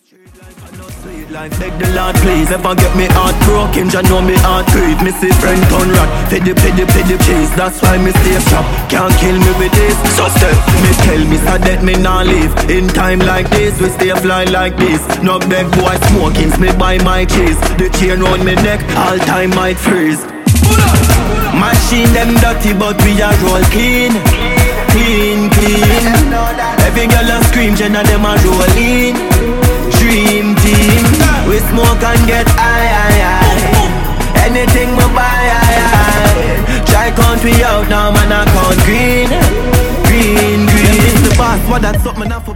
Sweet life, beg the Lord please. Never get me heart broken, just know me heart grieve. Me see friend Conrad, pity cheese. That's why me stay sharp, can't kill me with this. So step, me tell me so that me not leave. In time like this, we stay fly like this. No beg boy smoking, me buy my cheese. The chain round me neck, all time might freeze. Machine them dirty but we are roll clean. Clean, clean. Every girl a scream, Jenna them a roll in. Dream team, we smoke and get high. Anything we buy, try country out now, man I count green. Green, green. This the boss, what that's something I for